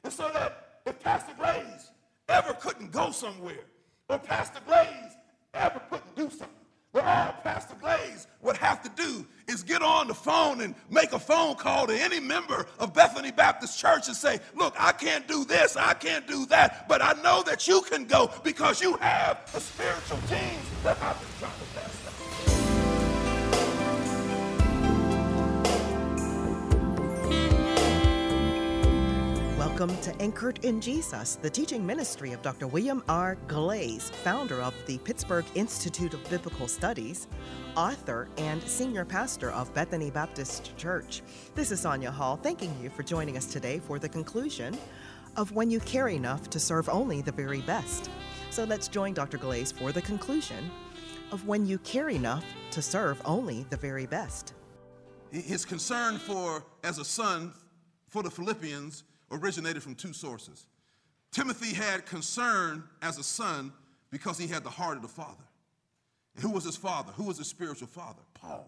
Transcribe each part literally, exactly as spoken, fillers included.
And so that if Pastor Blaze ever couldn't go somewhere, or Pastor Blaze ever couldn't do something, well, all Pastor Blaze would have to do is get on the phone and make a phone call to any member of Bethany Baptist Church and say, look, I can't do this, I can't do that, but I know that you can go because you have the spiritual genes that I've been trying to pass down. Welcome to Anchored in Jesus, the teaching ministry of Doctor William R. Glaze, founder of the Pittsburgh Institute of Biblical Studies, author and senior pastor of Bethany Baptist Church. This is Sonia Hall, thanking you for joining us today for the conclusion of When You Care Enough to Serve Only the Very Best. So let's join Doctor Glaze for the conclusion of When You Care Enough to Serve Only the Very Best. His concern for, as a son, for the Philippians originated from two sources. Timothy had concern as a son because he had the heart of the father. And who was his father? Who was his spiritual father? Paul.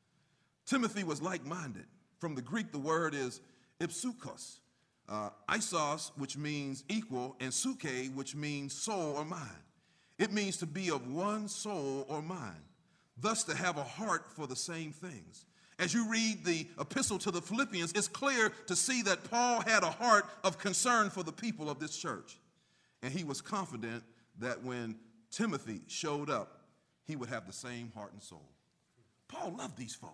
Timothy was like-minded. From the Greek, the word is ipsukos, uh, isos, which means equal, and suke, which means soul or mind. It means to be of one soul or mind, thus to have a heart for the same things. As you read the epistle to the Philippians, it's clear to see that Paul had a heart of concern for the people of this church. And he was confident that when Timothy showed up, he would have the same heart and soul. Paul loved these folk.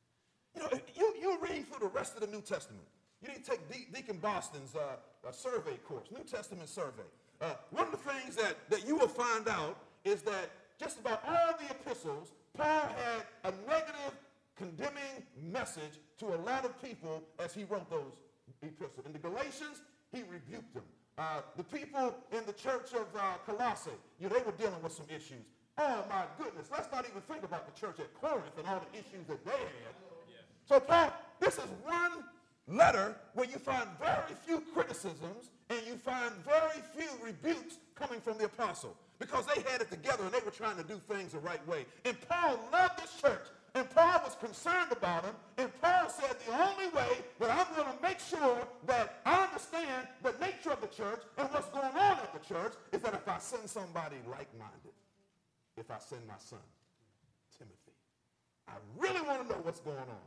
You know, you, you read through the rest of the New Testament. You need to take De- Deacon Boston's uh, uh, survey course, New Testament survey. Uh, one of the things that, that you will find out is that just about all the epistles, Paul had a negative condemning message to a lot of people as he wrote those epistles. In the Galatians, he rebuked them. Uh, the people in the church of uh, Colossae, you know, they were dealing with some issues. Oh, my goodness. Let's not even think about the church at Corinth and all the issues that they had. Yeah. So, Paul, this is one letter where you find very few criticisms and you find very few rebukes coming from the apostle because they had it together and they were trying to do things the right way. And Paul loved this church. And Paul was concerned about him, and Paul said the only way that I'm going to make sure that I understand the nature of the church and what's going on at the church is that if I send somebody like-minded, if I send my son, Timothy, I really want to know what's going on.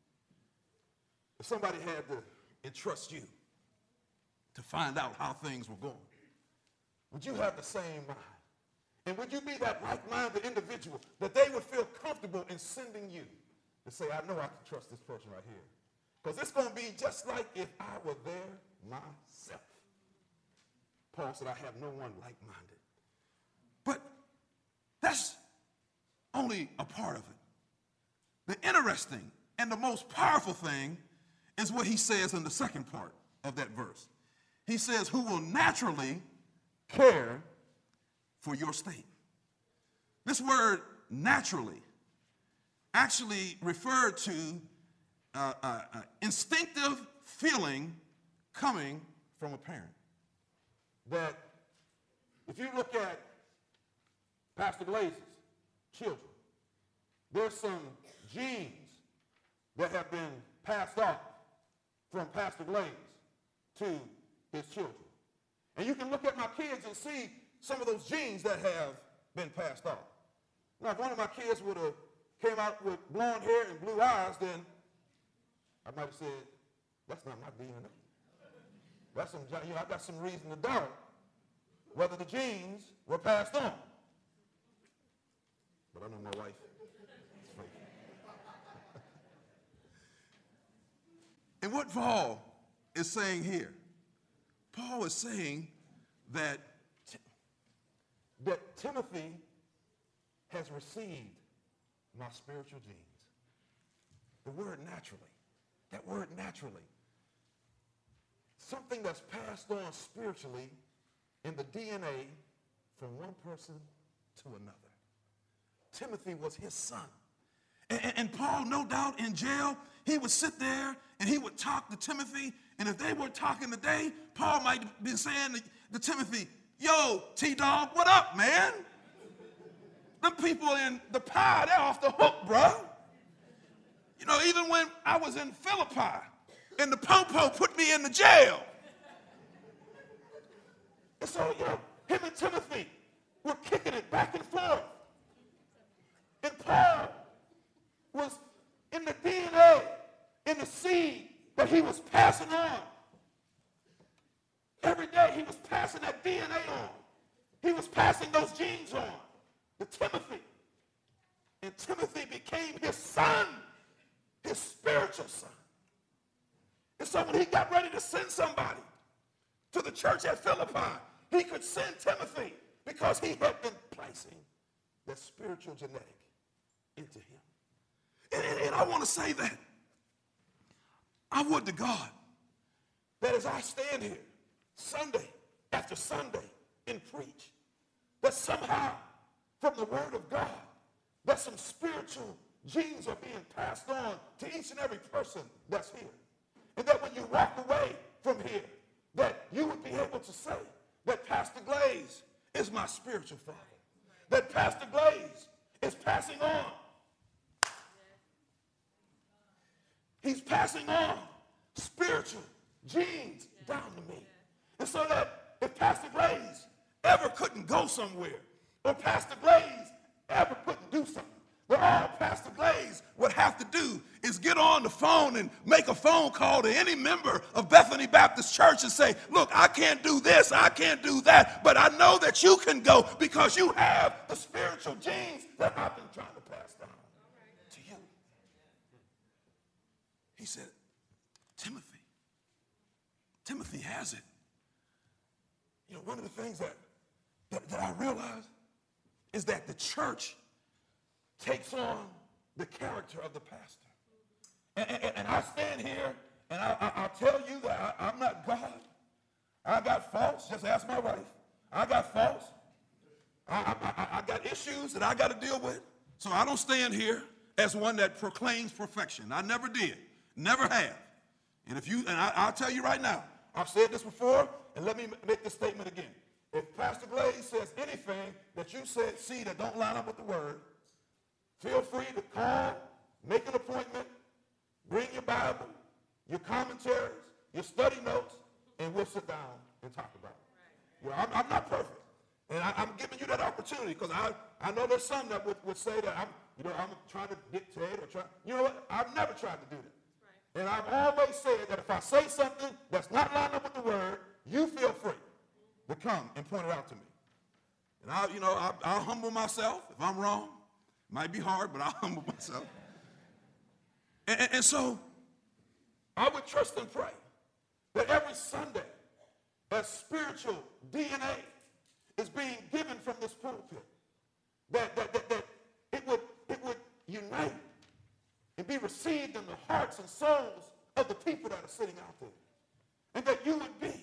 If somebody had to entrust you to find out how things were going, would you have the same mind? And would you be that like-minded individual that they would feel comfortable in sending you to say, I know I can trust this person right here. Because it's going to be just like if I were there myself. Paul said, I have no one like-minded. But that's only a part of it. The interesting and the most powerful thing is what he says in the second part of that verse. He says, who will naturally care for your state. This word naturally actually referred to uh, uh, uh, instinctive feeling coming from a parent. That if you look at Pastor Blaze's children, there's some genes that have been passed off from Pastor Blaze to his children. And you can look at my kids and see some of those genes that have been passed off. Now, if one of my kids would have came out with blonde hair and blue eyes, then I might have said, that's not my D N A. That's some, you know, I got some reason to doubt whether the genes were passed on. But I know my wife is fake. And what Paul is saying here, Paul is saying that that Timothy has received my spiritual genes. The word naturally, that word naturally, something that's passed on spiritually in the D N A from one person to another. Timothy was his son. And, and, and Paul, no doubt in jail, he would sit there and he would talk to Timothy. And if they were talking today, Paul might have been saying to, to Timothy, yo, T-Dog, what up, man? Them people in the pie, they're off the hook, bro. You know, even when I was in Philippi and the Popo put me in the jail, passing on. Every day he was passing that D N A on. He was passing those genes on to Timothy. And Timothy became his son, his spiritual son. And so when he got ready to send somebody to the church at Philippi, he could send Timothy because he had been placing that spiritual genetic into him. And, and, and I want to say that I would to God that as I stand here Sunday after Sunday and preach, that somehow from the word of God, that some spiritual genes are being passed on to each and every person that's here. And that when you walk away from here, that you would be able to say that Pastor Glaze is my spiritual father. That Pastor Glaze is passing on. He's passing on spiritual genes down to me. And so that if Pastor Glaze ever couldn't go somewhere, or Pastor Glaze ever couldn't do something, that all Pastor Glaze would have to do is get on the phone and make a phone call to any member of Bethany Baptist Church and say, look, I can't do this, I can't do that, but I know that you can go because you have the spiritual genes that I've been trying to pass down to you. He said, Timothy, Timothy has it. You know, one of the things that, that, that I realized is that the church takes on the character of the pastor. And, and, and I stand here and I, I, I'll tell you that I, I'm not God. I got faults. Just ask my wife. I got faults. I, I, I got issues that I got to deal with. So I don't stand here as one that proclaims perfection. I never did. Never have. And if you, and I, I'll tell you right now, I've said this before, and let me make this statement again. If Pastor Glaze says anything that you said, see that don't line up with the word, feel free to call, make an appointment, bring your Bible, your commentaries, your study notes, and we'll sit down and talk about it. You know, I'm, I'm not perfect, and I, I'm giving you that opportunity because I, I know there's some that would, would say that I'm, you know, I'm trying to dictate or try. You know what? I've never tried to do that, and I've always said that if I say something that's not lined up with the word, you feel free to come and point it out to me. And I, you know, I, I'll humble myself if I'm wrong. Might be hard, but I'll humble myself. And, and, and so I would trust and pray that every Sunday that spiritual D N A is being given from this pulpit, that, that, that, that it, would, it would unite and be received in the hearts and souls of the people that are sitting out there. And that you would be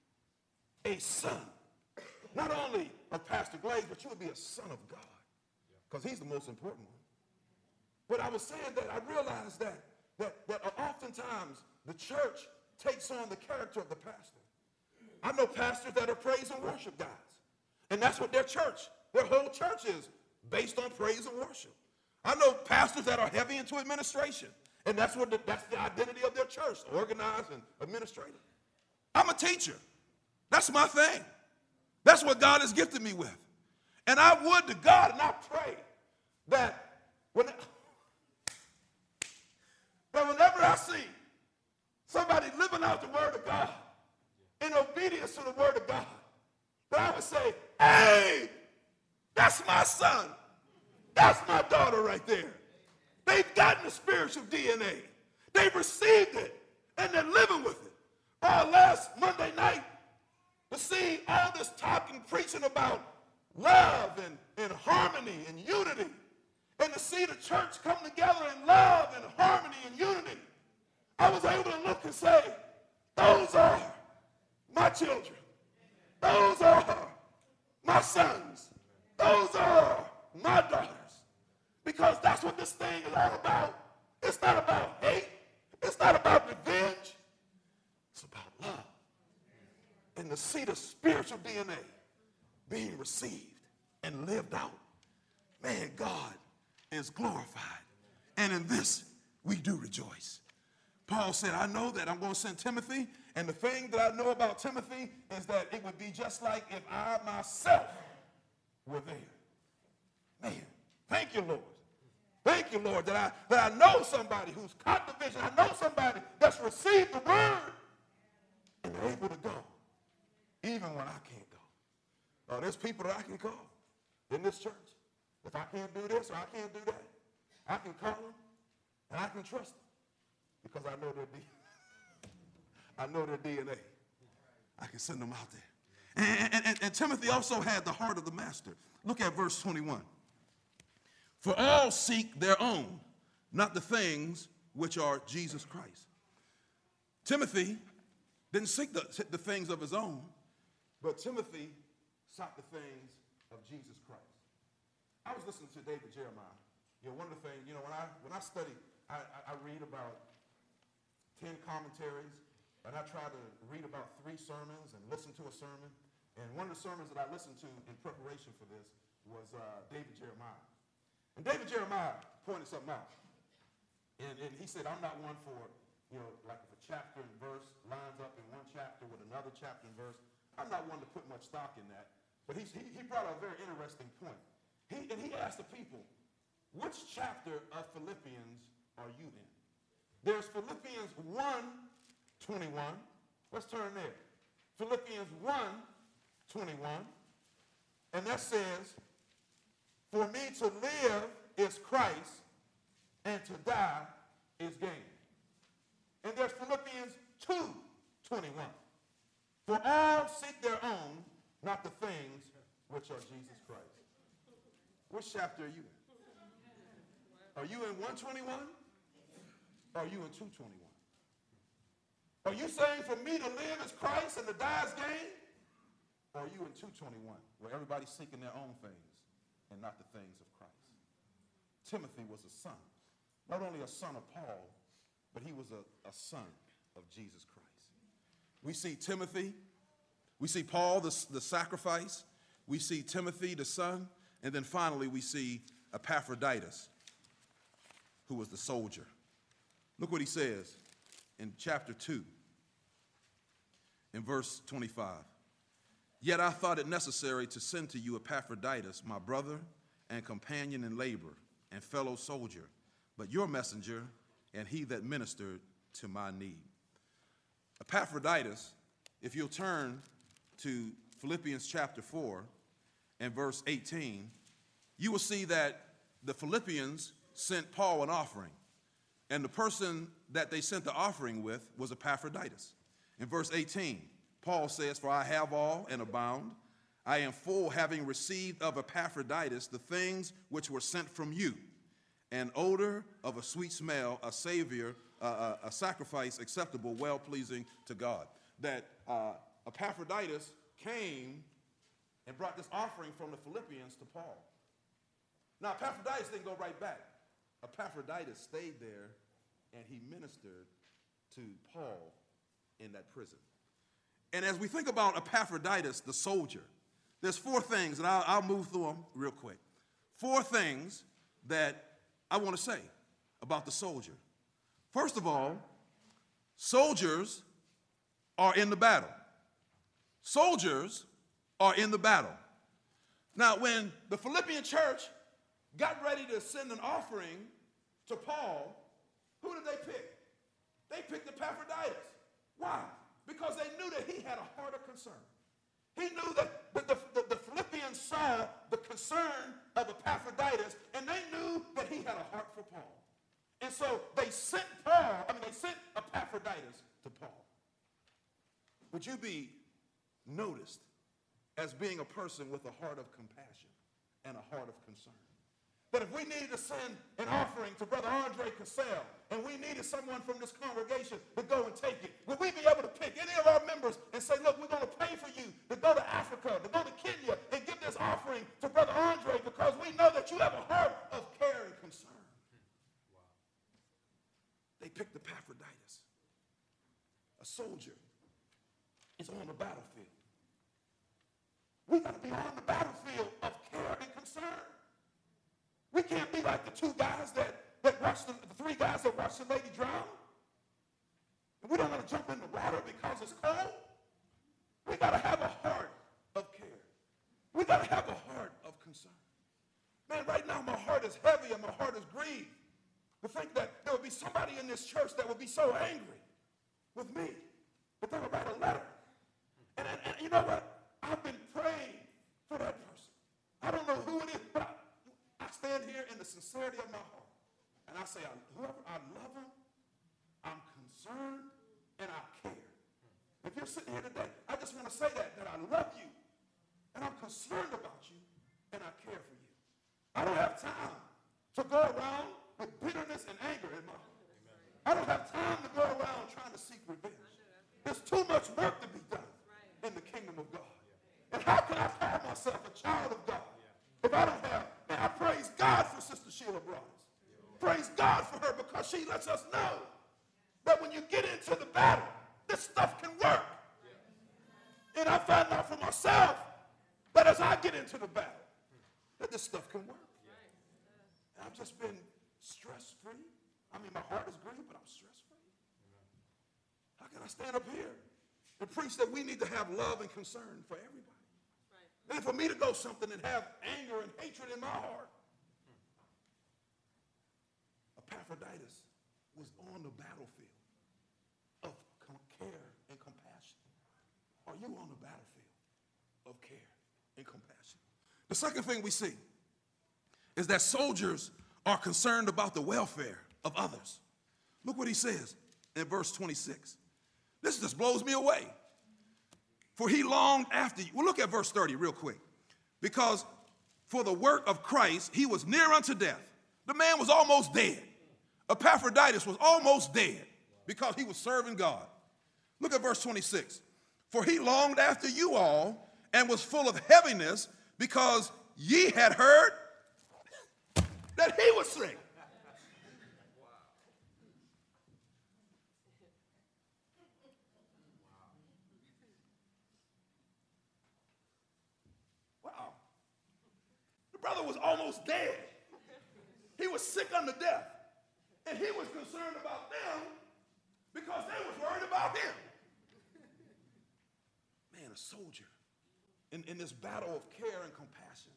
a son, not only of Pastor Glaze, but you would be a son of God. Because he's the most important one. But I was saying that I realized that, that, that oftentimes the church takes on the character of the pastor. I know pastors that are praise and worship guys. And that's what their church, their whole church is based on praise and worship. I know pastors that are heavy into administration. And that's what the, that's the identity of their church, organized and administrative. I'm a teacher. That's my thing. That's what God has gifted me with. And I would to God, and I pray that, when, that whenever I see somebody living out the word of God in obedience to the word of God, that I would say, hey, that's my son. That's my daughter right there. They've gotten the spiritual D N A. They've received it, and they're living with it. Oh, last Monday night, to see all this talking, preaching about love and, and harmony and unity, and to see the church come together in love and harmony and unity, I was able to look and say, those are my children. Those are my sons. Those are my daughters. Because that's what this thing is all about. It's not about hate. It's not about revenge. It's about love. And to see the spiritual D N A being received and lived out, man, God is glorified. And in this, we do rejoice. Paul said, I know that I'm going to send Timothy, and the thing that I know about Timothy is that it would be just like if I myself were there. Man, thank you, Lord. Thank you, Lord, that I, that I know somebody who's caught the vision. I know somebody that's received the word and able to go, even when I can't go. Uh, there's people that I can call in this church. If I can't do this or I can't do that, I can call them and I can trust them because I know their D N A. I know their D N A. I can send them out there. And, and, and, and Timothy also had the heart of the master. Look at verse twenty-one. For all seek their own, not the things which are Jesus Christ. Timothy didn't seek the, the things of his own, but Timothy sought the things of Jesus Christ. I was listening to David Jeremiah. You know, one of the things, you know, when I when I study, I, I, I read about ten commentaries, and I try to read about three sermons and listen to a sermon. And one of the sermons that I listened to in preparation for this was uh, David Jeremiah. And David Jeremiah pointed something out. And, and he said, I'm not one for, you know, like if a chapter and verse lines up in one chapter with another chapter and verse. I'm not one to put much stock in that. But he, he, he brought out a very interesting point. He, and he asked the people, which chapter of Philippians are you in? There's Philippians one twenty-one. Let's turn there. Philippians one twenty-one. And that says, for me to live is Christ, and to die is gain. And there's Philippians two twenty-one. For all seek their own, not the things which are Jesus Christ. Which chapter are you in? Are you in one twenty-one? Or are you in two twenty-one? Are you saying for me to live is Christ and to die is gain? Or are you in two twenty-one, where everybody's seeking their own things and not the things of Christ? Timothy was a son. Not only a son of Paul, but he was a, a son of Jesus Christ. We see Timothy, we see Paul, the, the sacrifice, we see Timothy, the son, and then finally we see Epaphroditus, who was the soldier. Look what he says in chapter two, in verse twenty-five. Yet I thought it necessary to send to you Epaphroditus, my brother and companion in labor and fellow soldier, but your messenger and he that ministered to my need. Epaphroditus, if you'll turn to Philippians chapter four and verse eighteen, you will see that the Philippians sent Paul an offering, and the person that they sent the offering with was Epaphroditus. In verse eighteen, Paul says, for I have all and abound. I am full, having received of Epaphroditus the things which were sent from you, an odor of a sweet smell, a savior, uh, a sacrifice acceptable, well-pleasing to God. That uh, Epaphroditus came and brought this offering from the Philippians to Paul. Now, Epaphroditus didn't go right back. Epaphroditus stayed there, and he ministered to Paul in that prison. And as we think about Epaphroditus, the soldier, there's four things, and I'll, I'll move through them real quick. Four things that I want to say about the soldier. First of all, soldiers are in the battle. Soldiers are in the battle. Now, when the Philippian church got ready to send an offering to Paul, who did they pick? They picked Epaphroditus. Why? Because they knew that he had a heart of concern. He knew that the, the, the, the Philippians saw the concern of Epaphroditus, and they knew that he had a heart for Paul. And so they sent Paul, I mean, they sent Epaphroditus to Paul. Would you be noticed as being a person with a heart of compassion and a heart of concern? That if we needed to send an offering to Brother Andre Cassell, and we needed someone from this congregation to go and take it, would we be able to pick any of our members and say, look, we're going to pay for you to go to Africa, to go to Kenya, and give this offering to Brother Andre because we know that you have a heart of care and concern. Wow. They picked Epaphroditus. A soldier is on the battlefield. We got to be on the battlefield of care and concern. We can't be like the two guys that, that watched the, the three guys that watched the lady drown. And we don't want to jump in the water because it's cold. We got to have a heart of care. We got to have a heart of concern. Man, right now my heart heart is heavy and my heart is grieved to think that there would be somebody in this church that would be so angry with me that they would write a letter. And, and, and you know what? I've been praying for that person. I don't know who it is, but I, I stand here in the sincerity of my heart. And I say, I, whoever, I love them, I'm concerned, and I care. If you're sitting here today, I just want to say that, that I love you, and I'm concerned about you, and I care for you. I don't have time to go around with bitterness and anger in my heart. I don't have time to go around trying to seek revenge. There's too much work to be done in the kingdom of God. And how can I call myself a child of God if I don't have, and I praise God for Sister Sheila Bryce. Praise God for her because she lets us know that when you get into the battle, this stuff can work. And I find out for myself that as I get into the battle, that this stuff can work. And I've just been stress-free. I mean, my heart is grieved, but I'm stress-free. How can I stand up here and preach that we need to have love and concern for everybody? And for me to go something and have anger and hatred in my heart. Epaphroditus was on the battlefield of care and compassion. Are you on the battlefield of care and compassion? The second thing we see is that soldiers are concerned about the welfare of others. Look what he says in verse twenty-six. This just blows me away. For he longed after you. Well, look at verse thirty real quick. Because for the work of Christ, he was near unto death. The man was almost dead. Epaphroditus was almost dead because he was serving God. Look at verse twenty-six. For he longed after you all and was full of heaviness because ye had heard that he was sick. Wow. The brother was almost dead. He was sick unto death. And he was concerned about them because they was worried about him. Man, a soldier in, in this battle of care and compassion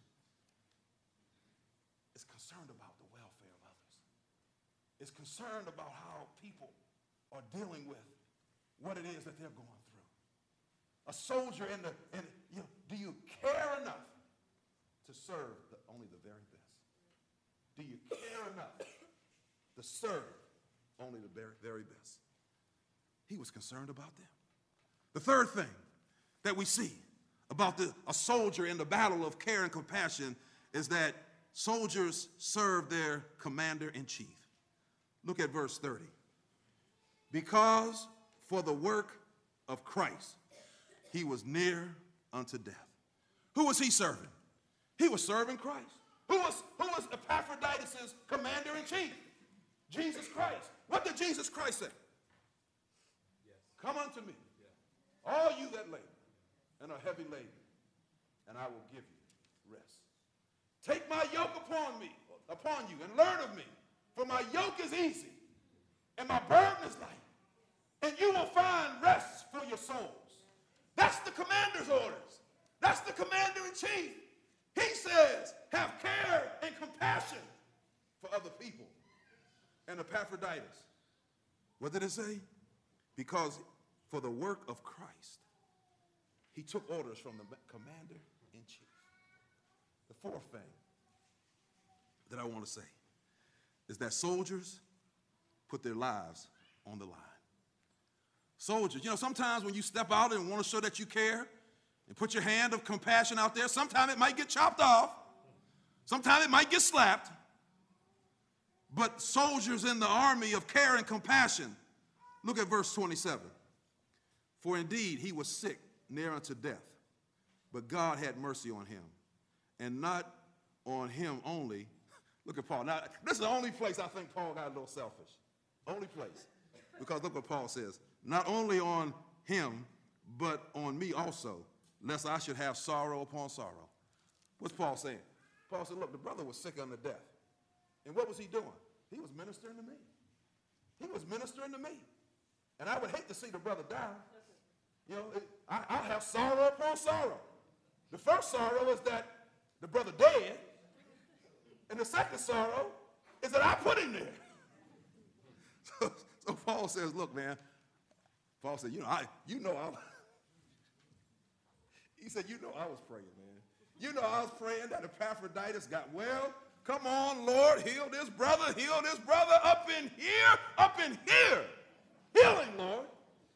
is concerned about the welfare of others. Is concerned about how people are dealing with what it is that they're going through. A soldier in the, in, you know, do you care enough to serve the, only the very best? Do you care enough to serve only the very, very best? He was concerned about them. The third thing that we see about the, a soldier in the battle of care and compassion is that soldiers serve their commander-in-chief. Look at verse thirty. Because for the work of Christ, he was near unto death. Who was he serving? He was serving Christ. Who was, who was Epaphroditus' commander-in-chief? Jesus Christ. What did Jesus Christ say? Yes. Come unto me, yeah. all you that labor and are heavy laden, and I will give you rest. Take my yoke upon me, upon you, and learn of me, for my yoke is easy, and my burden is light, and you will find rest for your souls. That's the commander's orders. That's the commander-in-chief. He says, have care and compassion for other people. And Epaphroditus, what did it say? Because for the work of Christ, he took orders from the commander-in-chief. The fourth thing that I want to say is that soldiers put their lives on the line. Soldiers, you know, sometimes when you step out and want to show that you care and put your hand of compassion out there, sometimes it might get chopped off. Sometimes it might get slapped. But soldiers in the army of care and compassion, look at verse twenty-seven. For indeed he was sick near unto death, but God had mercy on him, and not on him only. Look at Paul. Now, this is the only place I think Paul got a little selfish. Only place. Because look what Paul says. Not only on him, but on me also, lest I should have sorrow upon sorrow. What's Paul saying? Paul said, look, the brother was sick unto death. And what was he doing? He was ministering to me. He was ministering to me. And I would hate to see the brother die. You know, it, I, I have sorrow upon sorrow. The first sorrow is that the brother dead. And the second sorrow is that I put him there. So, so Paul says, look, man, Paul said, you know, I, you know, I, he said, you know, I was praying, man. You know, I was praying that Epaphroditus got well. Come on, Lord, heal this brother, heal this brother up in here, up in here. Healing, Lord.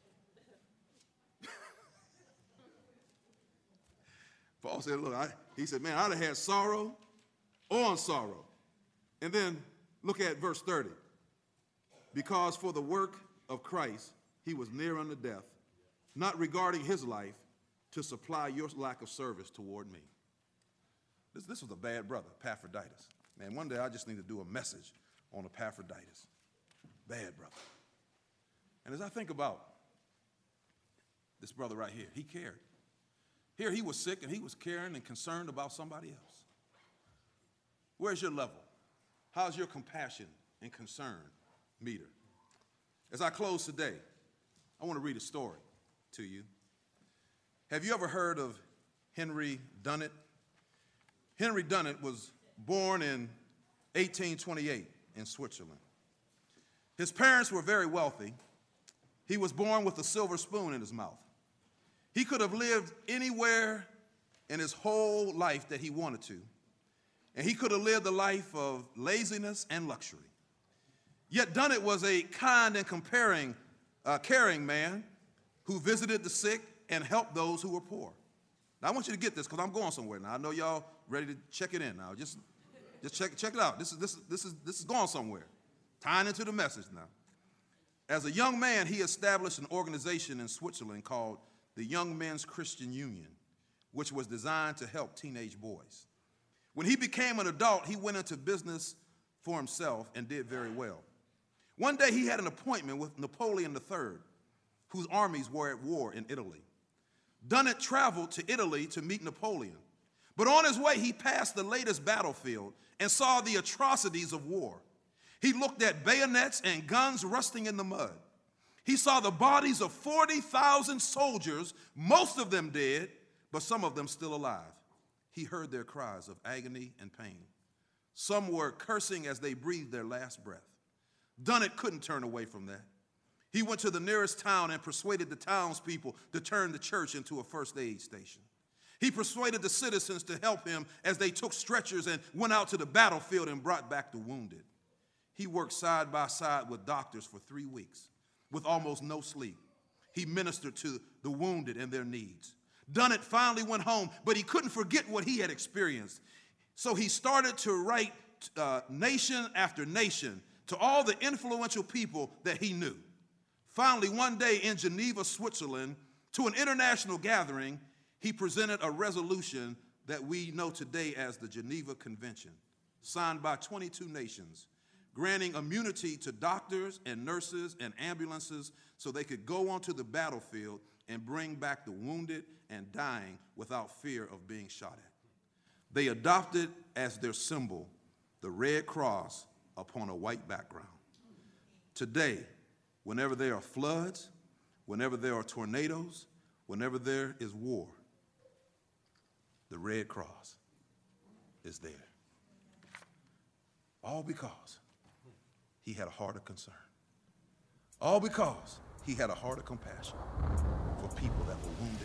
Paul said, look, I, he said, man, I'd have had sorrow on sorrow. And then look at verse thirty. Because for the work of Christ, he was near unto death, not regarding his life, to supply your lack of service toward me. This, this was a bad brother, Epaphroditus. Man, one day I just need to do a message on Epaphroditus. Bad brother. And as I think about this brother right here, he cared. Here he was sick and he was caring and concerned about somebody else. Where's your level? How's your compassion and concern meter? As I close today, I want to read a story to you. Have you ever heard of Henry Dunant? Henry Dunant was born in eighteen twenty-eight in Switzerland. His parents were very wealthy. He was born with a silver spoon in his mouth. He could have lived anywhere in his whole life that he wanted to, and he could have lived a life of laziness and luxury. Yet Dunant was a kind and comparing, uh, caring man who visited the sick and helped those who were poor. Now, I want you to get this because I'm going somewhere now. I know y'all ready to check it in now. Just, just check, check it out. This is, this, is, this, is, this is going somewhere. Tying into the message now. As a young man, he established an organization in Switzerland called the Young Men's Christian Union, which was designed to help teenage boys. When he became an adult, he went into business for himself and did very well. One day he had an appointment with Napoleon the third, whose armies were at war in Italy. Dunant traveled to Italy to meet Napoleon, but on his way he passed the latest battlefield and saw the atrocities of war. He looked at bayonets and guns rusting in the mud. He saw the bodies of forty thousand soldiers, most of them dead, but some of them still alive. He heard their cries of agony and pain. Some were cursing as they breathed their last breath. Dunant couldn't turn away from that. He went to the nearest town and persuaded the townspeople to turn the church into a first aid station. He persuaded the citizens to help him as they took stretchers and went out to the battlefield and brought back the wounded. He worked side by side with doctors for three weeks with almost no sleep. He ministered to the wounded and their needs. Dunant finally went home, but he couldn't forget what he had experienced. So he started to write uh, nation after nation to all the influential people that he knew. Finally, one day in Geneva, Switzerland, to an international gathering, he presented a resolution that we know today as the Geneva Convention, signed by twenty-two nations, granting immunity to doctors and nurses and ambulances so they could go onto the battlefield and bring back the wounded and dying without fear of being shot at. They adopted as their symbol the red cross upon a white background. Today, whenever there are floods, whenever there are tornadoes, whenever there is war, the red cross is there. All because he had a heart of concern. All because he had a heart of compassion for people that were wounded.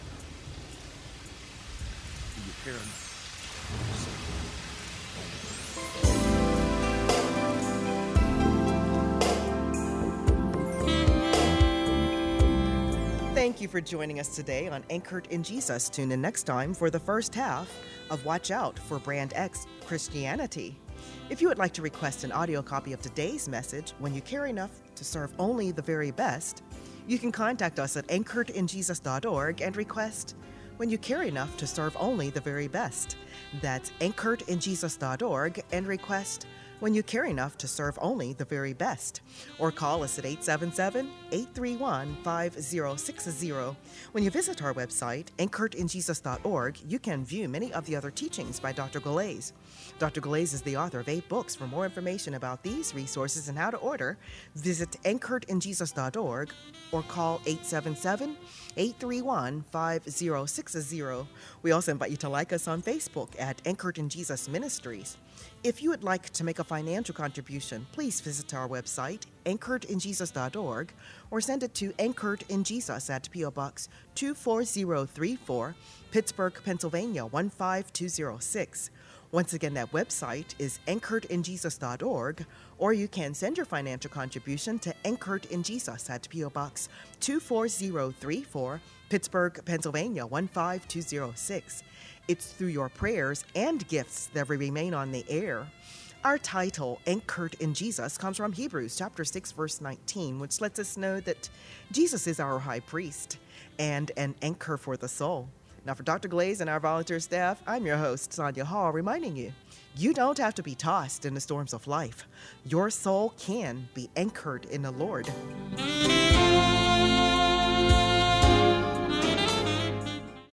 Do you care enough? Thank you for joining us today on Anchored in Jesus. Tune in next time for the first half of Watch Out for Brand X Christianity. If you would like to request an audio copy of today's message, When You Care Enough to Serve Only the Very Best, you can contact us at anchored in jesus dot org and request When You Care Enough to Serve Only the Very Best. That's anchored in jesus dot org and request when you care enough to serve only the very best. Or call us at eight seven seven, eight three one, five zero six zero. When you visit our website, anchored in jesus dot org, you can view many of the other teachings by Doctor Galais. Doctor Galais is the author of eight books. For more information about these resources and how to order, visit anchored in jesus dot org or call eight seven seven, eight three one, five zero six zero. We also invite you to like us on Facebook at Anchored in Jesus Ministries. If you would like to make a financial contribution, please visit our website, anchored in jesus dot org, or send it to Anchored in Jesus at P O Box two four zero three four, Pittsburgh, Pennsylvania one five two zero six. Once again, that website is anchored in jesus dot org, or you can send your financial contribution to Anchored in Jesus at P O Box two four zero three four, Pittsburgh, Pennsylvania one five two zero six. It's through your prayers and gifts that we remain on the air. Our title, Anchored in Jesus, comes from Hebrews chapter six, verse nineteen, which lets us know that Jesus is our high priest and an anchor for the soul. Now, for Doctor Galais and our volunteer staff, I'm your host, Sonia Hall, reminding you, you don't have to be tossed in the storms of life. Your soul can be anchored in the Lord.